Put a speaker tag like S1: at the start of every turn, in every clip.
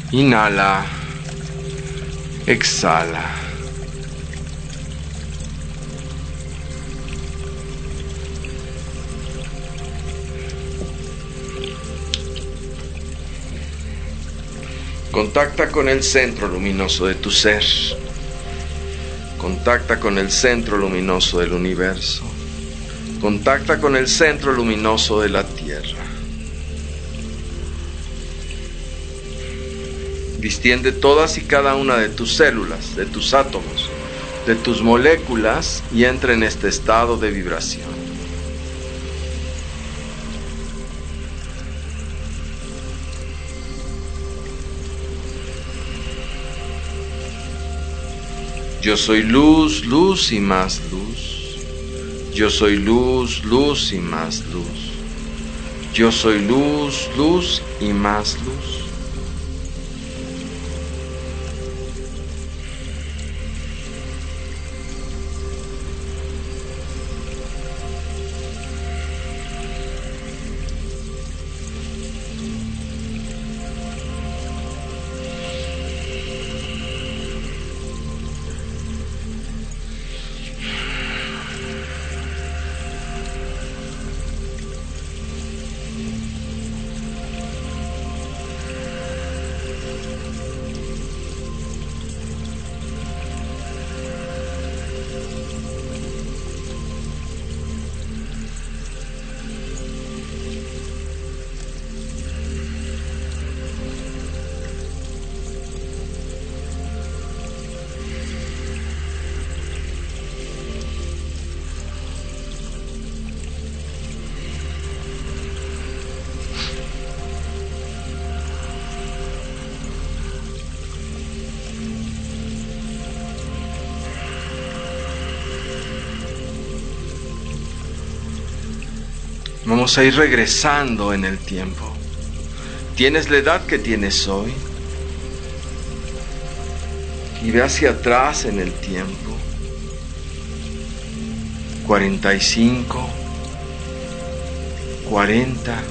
S1: Inhala. Exhala. Contacta con el centro luminoso de tu ser. Contacta con el centro luminoso del universo. Contacta con el centro luminoso de la Tierra. Distiende todas y cada una de tus células, de tus átomos, de tus moléculas y entra en este estado de vibración. Yo soy luz, luz y más luz. Yo soy luz, luz y más luz. Yo soy luz, luz y más luz. Vamos a ir regresando en el tiempo. Tienes la edad que tienes hoy. Y ve hacia atrás en el tiempo. 45, 40,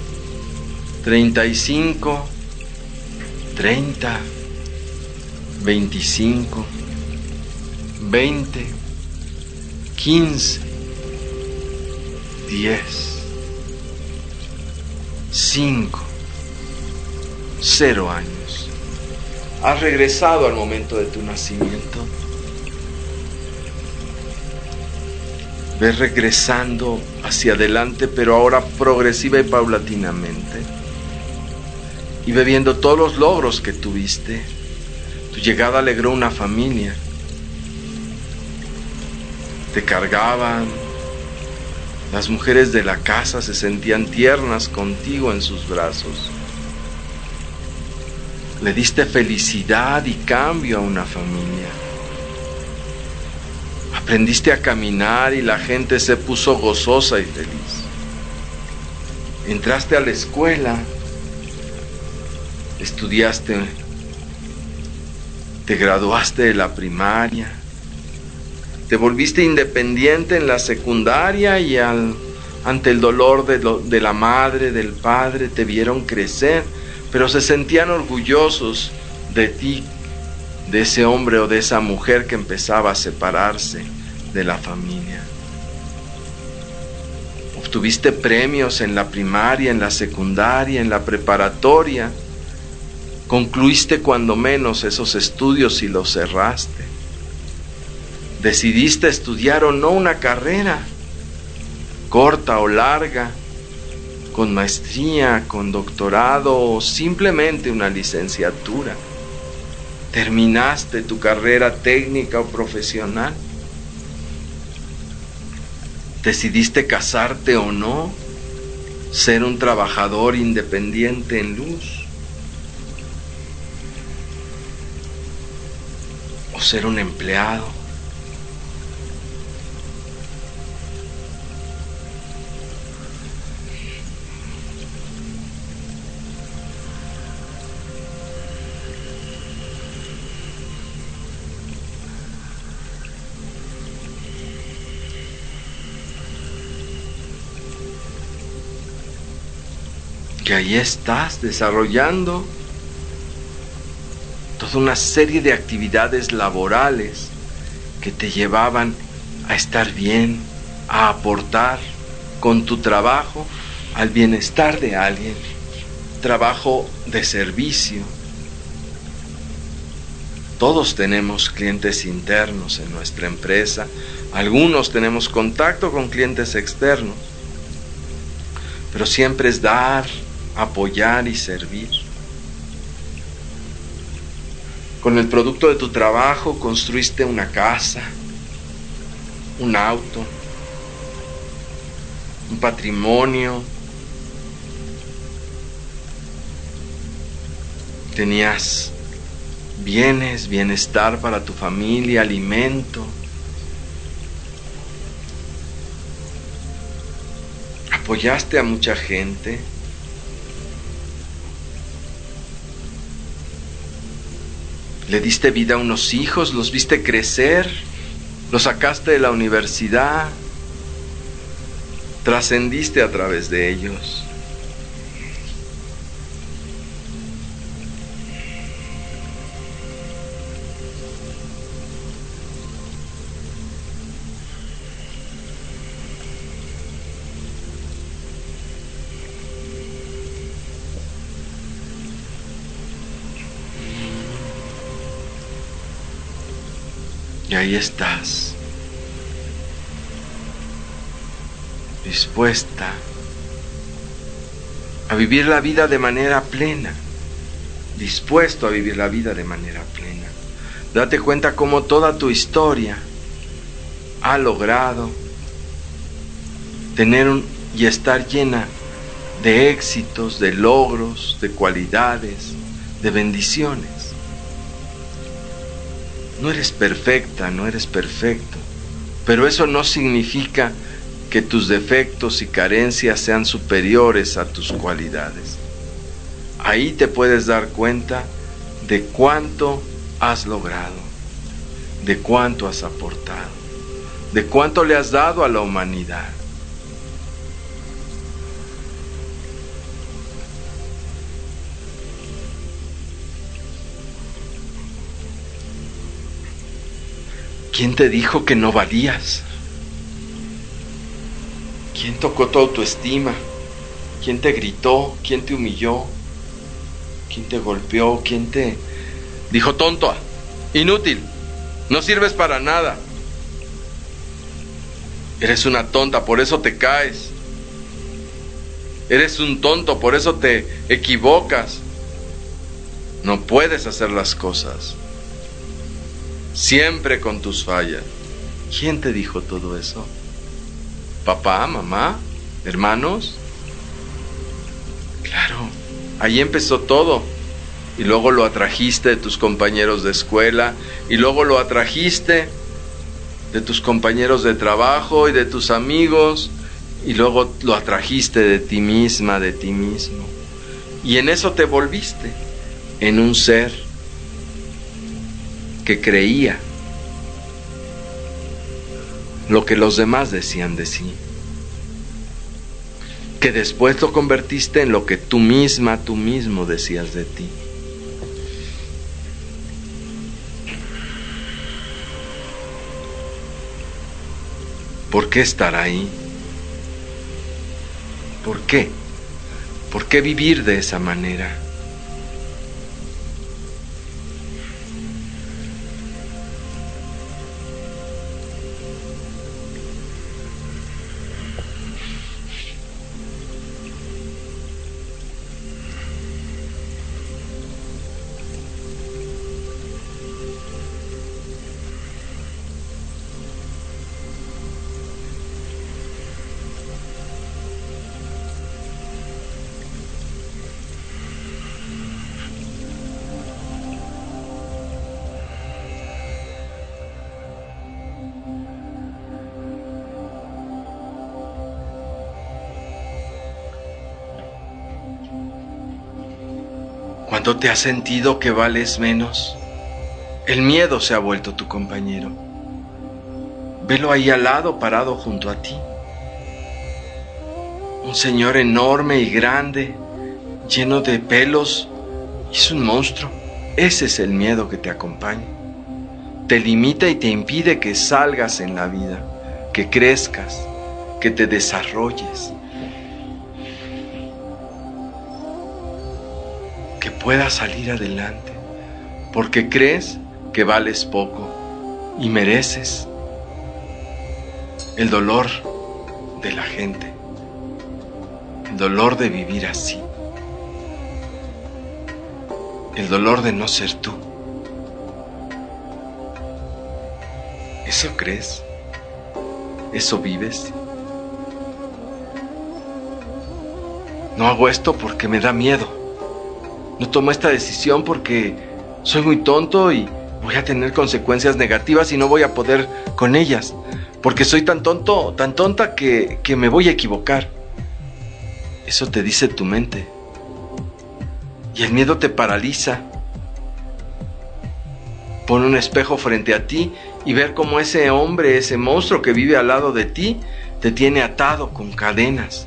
S1: 35, 30, 25, 20, 15, 10, 5, 0 años. Has regresado al momento de tu nacimiento. Ves regresando hacia adelante, pero ahora progresiva y paulatinamente. Y ve viendo todos los logros que tuviste. Tu llegada alegró una familia. Te cargaban. Las mujeres de la casa se sentían tiernas contigo en sus brazos. Le diste felicidad y cambio a una familia. Aprendiste a caminar y la gente se puso gozosa y feliz. Entraste a la escuela, estudiaste, te graduaste de la primaria, te volviste independiente en la secundaria y ante el dolor de la madre, del padre, te vieron crecer, pero se sentían orgullosos de ti, de ese hombre o de esa mujer que empezaba a separarse de la familia. Obtuviste premios en la primaria, en la secundaria, en la preparatoria. Concluiste cuando menos esos estudios y los cerraste. Decidiste estudiar o no una carrera, corta o larga, con maestría, con doctorado o simplemente una licenciatura. ¿Terminaste tu carrera técnica o profesional? ¿Decidiste casarte o no? ¿Ser un trabajador independiente en luz? ¿O ser un empleado? Que ahí estás desarrollando toda una serie de actividades laborales que te llevaban a estar bien, a aportar con tu trabajo al bienestar de alguien, trabajo de servicio. Todos tenemos clientes internos en nuestra empresa, algunos tenemos contacto con clientes externos, pero siempre es dar, apoyar y servir. Con el producto de tu trabajo construiste una casa, un auto, un patrimonio. Tenías bienes, bienestar para tu familia, alimento. Apoyaste a mucha gente. Le diste vida a unos hijos, los viste crecer, los sacaste de la universidad, trascendiste a través de ellos. Y ahí estás, dispuesta a vivir la vida de manera plena, dispuesto a vivir la vida de manera plena. Date cuenta cómo toda tu historia ha logrado tener y estar llena de éxitos, de logros, de cualidades, de bendiciones. No eres perfecta, no eres perfecto, pero eso no significa que tus defectos y carencias sean superiores a tus cualidades. Ahí te puedes dar cuenta de cuánto has logrado, de cuánto has aportado, de cuánto le has dado a la humanidad. ¿Quién te dijo que no valías? ¿Quién tocó tu autoestima? ¿Quién te gritó? ¿Quién te humilló? ¿Quién te golpeó? ¿Quién te dijo tonto, inútil, no sirves para nada? Eres una tonta, por eso te caes. Eres un tonto, por eso te equivocas. No puedes hacer las cosas. Siempre con tus fallas. ¿Quién te dijo todo eso? ¿Papá, mamá, hermanos? Claro, ahí empezó todo. Y luego lo atrajiste de tus compañeros de escuela, y luego lo atrajiste de tus compañeros de trabajo y de tus amigos, y luego lo atrajiste de ti misma, de ti mismo. Y en eso te volviste, en un ser que creía lo que los demás decían de sí, que después lo convertiste en lo que tú misma, tú mismo decías de ti. ¿Por qué estar ahí? ¿Por qué? ¿Por qué vivir de esa manera? Cuando te has sentido que vales menos, el miedo se ha vuelto tu compañero. Velo ahí al lado, parado junto a ti. Un señor enorme y grande, lleno de pelos, es un monstruo. Ese es el miedo que te acompaña. Te limita y te impide que salgas en la vida, que crezcas, que te desarrolles, que puedas salir adelante, porque crees que vales poco y mereces el dolor de la gente, el dolor de vivir así, el dolor de no ser tú. ¿Eso crees? ¿Eso vives? No hago esto porque me da miedo. No tomo esta decisión porque soy muy tonto y voy a tener consecuencias negativas y no voy a poder con ellas. Porque soy tan tonto, tan tonta que me voy a equivocar. Eso te dice tu mente. Y el miedo te paraliza. Pon un espejo frente a ti y ver cómo ese hombre, ese monstruo que vive al lado de ti, te tiene atado con cadenas.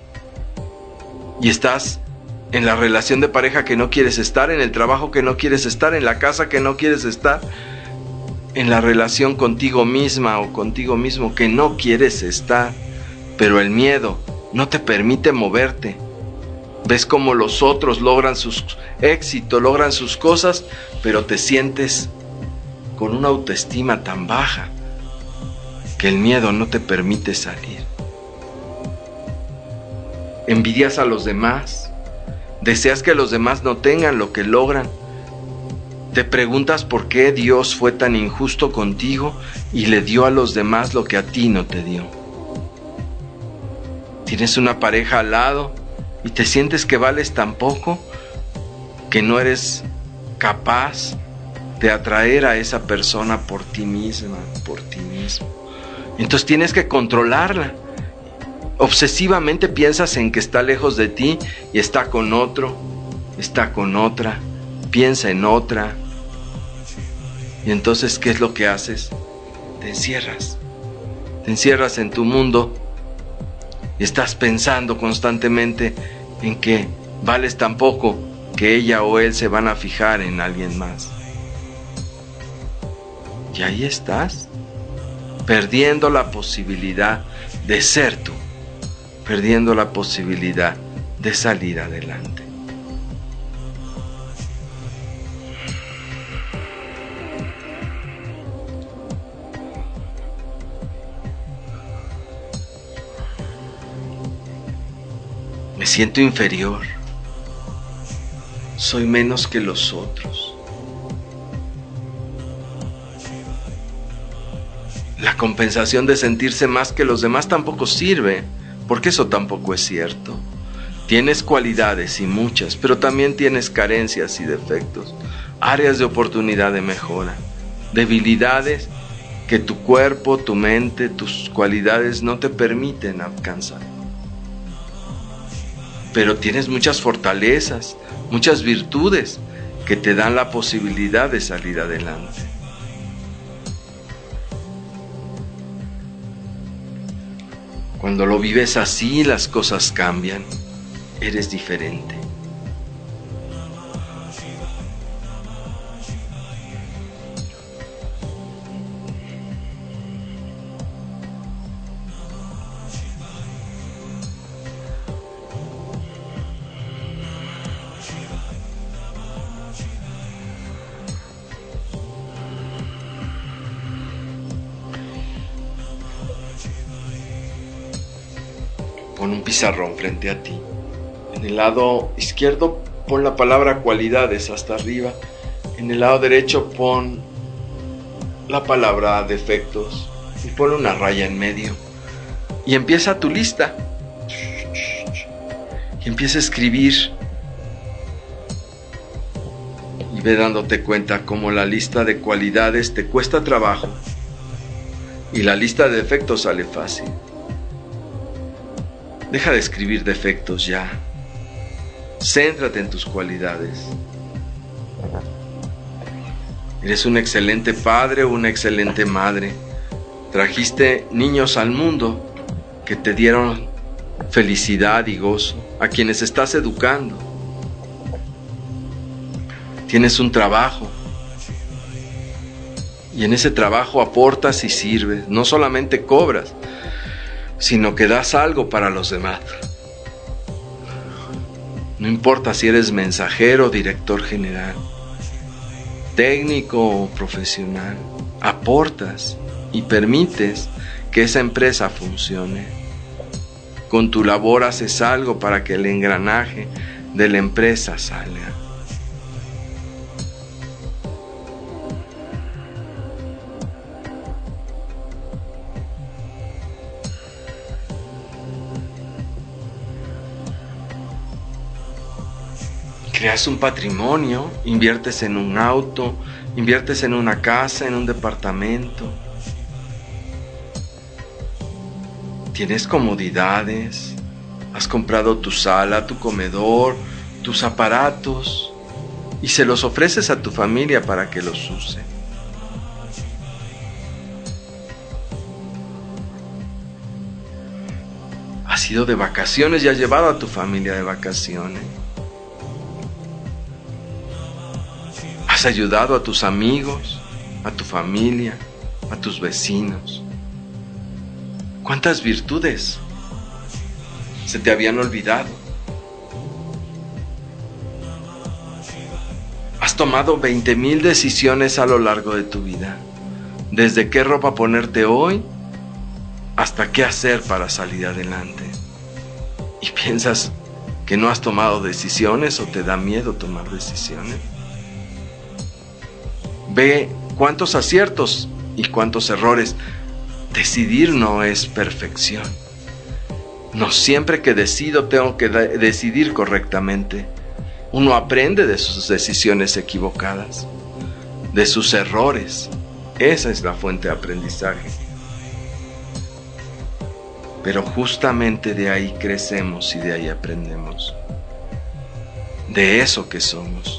S1: Y estás en la relación de pareja que no quieres estar, en el trabajo que no quieres estar, en la casa que no quieres estar, en la relación contigo misma o contigo mismo que no quieres estar. Pero el miedo no te permite moverte. Ves cómo los otros logran sus éxitos, logran sus cosas, pero te sientes con una autoestima tan baja que el miedo no te permite salir. Envidias a los demás, deseas que los demás no tengan lo que logran. Te preguntas por qué Dios fue tan injusto contigo y le dio a los demás lo que a ti no te dio. Tienes una pareja al lado y te sientes que vales tan poco que no eres capaz de atraer a esa persona por ti misma, por ti mismo. Entonces tienes que controlarla. Obsesivamente piensas en que está lejos de ti y está con otro, está con otra, piensa en otra. Y entonces, ¿qué es lo que haces? Te encierras en tu mundo y estás pensando constantemente en que vales tan poco que ella o él se van a fijar en alguien más. Y ahí estás, perdiendo la posibilidad de ser tú, perdiendo la posibilidad de salir adelante. Me siento inferior, soy menos que los otros. La compensación de sentirse más que los demás tampoco sirve, porque eso tampoco es cierto. Tienes cualidades y muchas, pero también tienes carencias y defectos, áreas de oportunidad de mejora, debilidades que tu cuerpo, tu mente, tus cualidades no te permiten alcanzar. Pero tienes muchas fortalezas, muchas virtudes que te dan la posibilidad de salir adelante. Cuando lo vives así, las cosas cambian. Eres diferente. Pon un pizarrón frente a ti. En el lado izquierdo pon la palabra cualidades hasta arriba. En el lado derecho pon la palabra defectos y pon una raya en medio. Y empieza tu lista. Y empieza a escribir. Y ve dándote cuenta cómo la lista de cualidades te cuesta trabajo y la lista de defectos sale fácil. Deja de escribir defectos ya. Céntrate en tus cualidades. Eres un excelente padre o una excelente madre. Trajiste niños al mundo que te dieron felicidad y gozo, a quienes estás educando. Tienes un trabajo. Y en ese trabajo aportas y sirves. No solamente cobras, sino que das algo para los demás. No importa si eres mensajero, director general, técnico o profesional. Aportas y permites que esa empresa funcione. Con tu labor haces algo para que el engranaje de la empresa salga. Creas un patrimonio, inviertes en un auto, inviertes en una casa, en un departamento. Tienes comodidades, has comprado tu sala, tu comedor, tus aparatos y se los ofreces a tu familia para que los use. Has ido de vacaciones y has llevado a tu familia de vacaciones. Has ayudado a tus amigos, a tu familia, a tus vecinos. ¿Cuántas virtudes se te habían olvidado? Has tomado 20,000 decisiones a lo largo de tu vida. Desde qué ropa ponerte hoy hasta qué hacer para salir adelante. ¿Y piensas que no has tomado decisiones o te da miedo tomar decisiones? Ve cuántos aciertos y cuántos errores. Decidir no es perfección. No siempre que decido tengo que decidir correctamente. Uno aprende de sus decisiones equivocadas, de sus errores. Esa es la fuente de aprendizaje. Pero justamente de ahí crecemos y de ahí aprendemos. De eso que somos.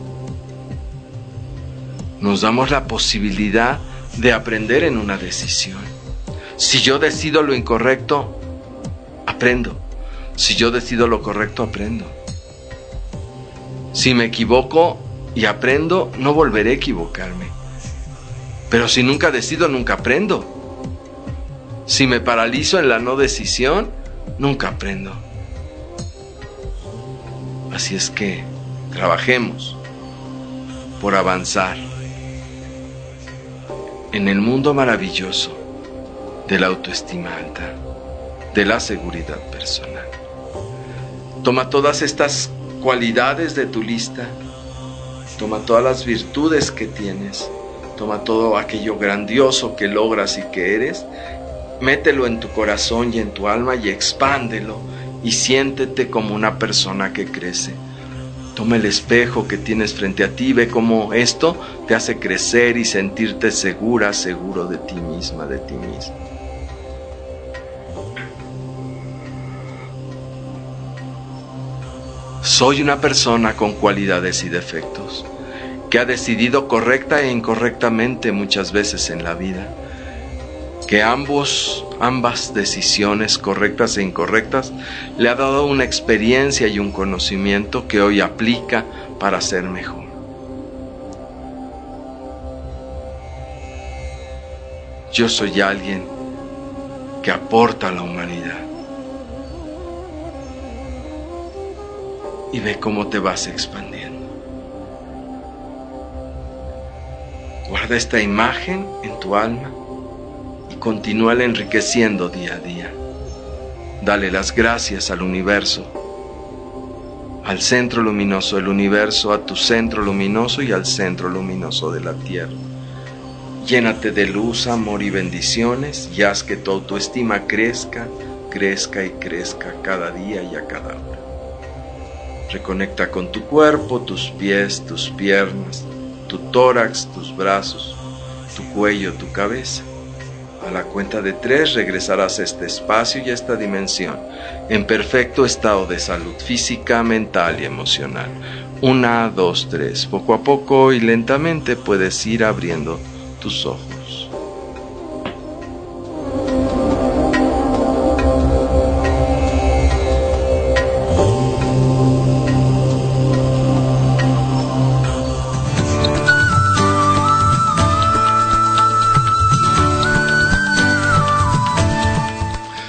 S1: Nos damos la posibilidad de aprender en una decisión. Si yo decido lo incorrecto, aprendo. Si yo decido lo correcto, aprendo. Si me equivoco y aprendo, no volveré a equivocarme. Pero si nunca decido, nunca aprendo. Si me paralizo en la no decisión, nunca aprendo. Así es que trabajemos por avanzar en el mundo maravilloso de la autoestima alta, de la seguridad personal. Toma todas estas cualidades de tu lista, toma todas las virtudes que tienes, toma todo aquello grandioso que logras y que eres, mételo en tu corazón y en tu alma y expándelo y siéntete como una persona que crece. Toma el espejo que tienes frente a ti y ve cómo esto te hace crecer y sentirte segura, seguro de ti misma, de ti mismo. Soy una persona con cualidades y defectos, que ha decidido correcta e incorrectamente muchas veces en la vida, que ambas decisiones correctas e incorrectas le ha dado una experiencia y un conocimiento que hoy aplica para ser mejor. Yo soy alguien que aporta a la humanidad. Y ve cómo te vas expandiendo. Guarda esta imagen en tu alma y continúala enriqueciendo día a día. Dale las gracias al universo, al centro luminoso del universo, a tu centro luminoso y al centro luminoso de la tierra. Llénate de luz, amor y bendiciones y haz que tu autoestima crezca, crezca y crezca cada día y a cada hora. Reconecta con tu cuerpo, tus pies, tus piernas, tu tórax, tus brazos, tu cuello, tu cabeza. A la cuenta de 3 regresarás a este espacio y a esta dimensión en perfecto estado de salud física, mental y emocional. 1, 2, 3. Poco a poco y lentamente puedes ir abriendo tus ojos.